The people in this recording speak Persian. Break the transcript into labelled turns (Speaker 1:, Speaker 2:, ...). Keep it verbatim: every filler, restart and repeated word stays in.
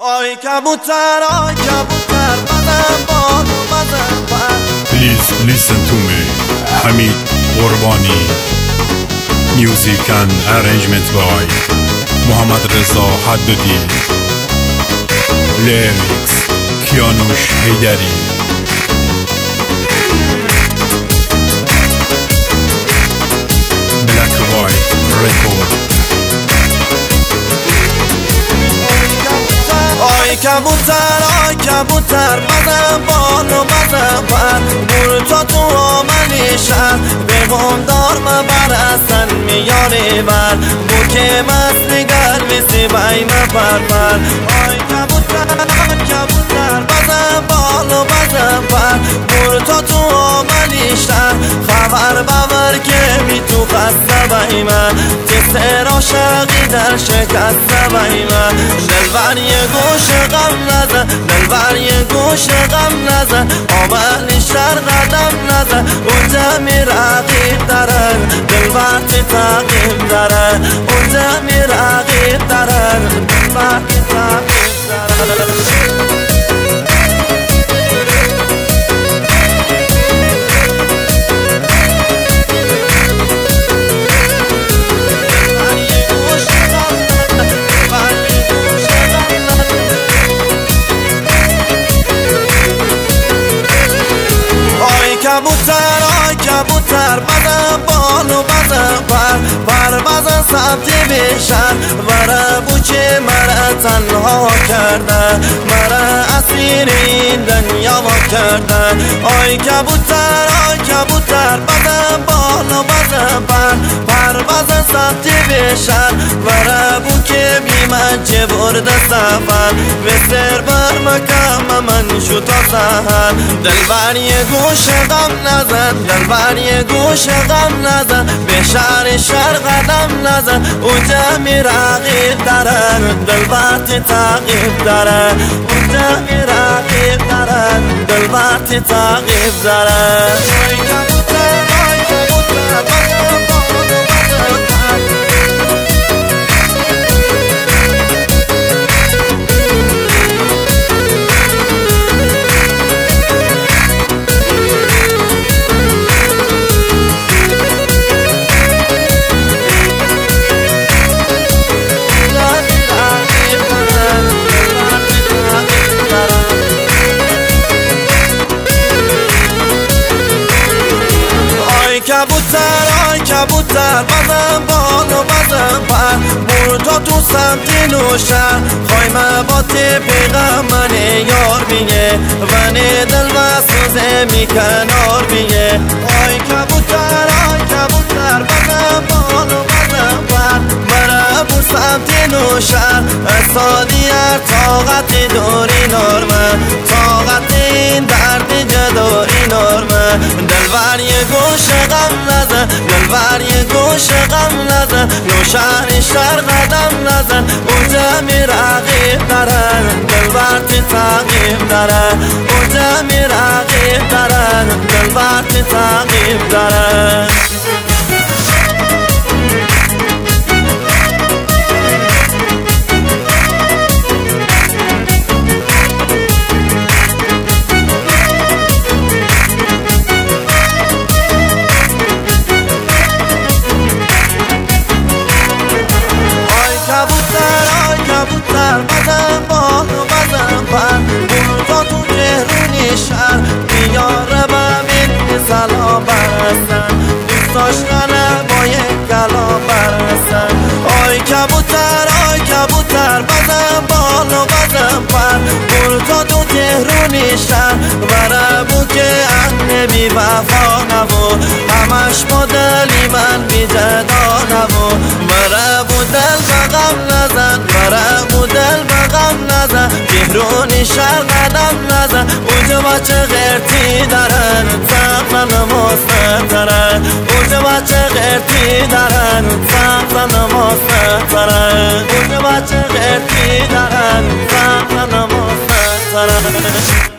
Speaker 1: آی کبوتر آی کبوتر بزن بال و بزن پر.
Speaker 2: Please listen to me. Hamid Qurbani. Music and arrangement by Muhammad Reza Haddadi. Lyrics Kianush Haydari. Black White Record.
Speaker 1: آی کبوتر آی کبوتر بزن بال و بزن پر. بور تا تو آمنی شهر بگم دار مبرستن میاری بر. بو که مسلی گرویسی بیم پر پر. آی کبوتر آی کبوتر بزن بال و بزن پر. بور تا تو آمنی شهر خبر ببر که بی تو قصه بیمه. تسر عاشقی در شکست بیمه. دلبر یه گوش غم نزن دلبر یه گوش غم نزن. آملی شر قدم نزن اونجا می رقیب دارن. دلبر تی تقیب دارن اونجا می رقیب دارن. دلبر تی تقیب دارن. کبوتر آی کبوتر بزن بال و بزن پر. پر بزن سمت بیشتر وره بو که مرا تنها کردن. مرا اسیر این دنیا ما کردن. آی کبوتر آی کبوتر بزن بال و بزن پر. پر بزن سمت بیشتر وره بو که بی من چه برده سفر. بسر بر مکم من شو تا سهر. دلبر یه گوش غم نزن دلبر یه گوش غم نزن. به شهر شهر قدم نزن اونجا می رقیب دارن. دلبر تی تقیب دارن اونجا می رقیب دارن. دلبر تی تقیب دارن. آی کبوتر آی کبوتر بزن بال و بزن پر. کبوتر آی کبوتر بزن بال و بزن پر. بور تا تو سمت نوشهر خواهیم با تی پیغم من یار بیه. ونه دل و سوزه می کنار بیه. آی کبوتر آی کبوتر بزن بال و بزن پر. مرا بور سمت نوشهر سادی هر طاقت دوری نرمه. طاقت این درد جدایی نرمه. دلبر یه گوش غم نزن دلبر یه گوش غم نزن. نوشهر شهر قدم نزن اونجا می رقیب دارن. دلبر تی تقیب دارن اونجا می رقیب دارن. دلبر تی تقیب دارن. کبوتر بزن بال و بزن پر. بور تا تو تهرونی شهر بیاره ببین سلام برسن. دوست داشتنه با یک کلام برسن. آی کبوتر آی کبوتر بزن بال و بزن پر. بور تا تو تهرونی شهر وره بو که اهل بی وفا نبو. همش مدلی من بی جدا نبو. وره بو دل بغم نزن وره بو دل بغم نزن. تهرونی شهر قدم نزن اونجا بچه غیرتی دارن. سقف نماز ندارن اونجا بچه غیرتی دارن. سقف نماز ندارن اونجا بچه غیرتی دارن. سقف نماز ندارن.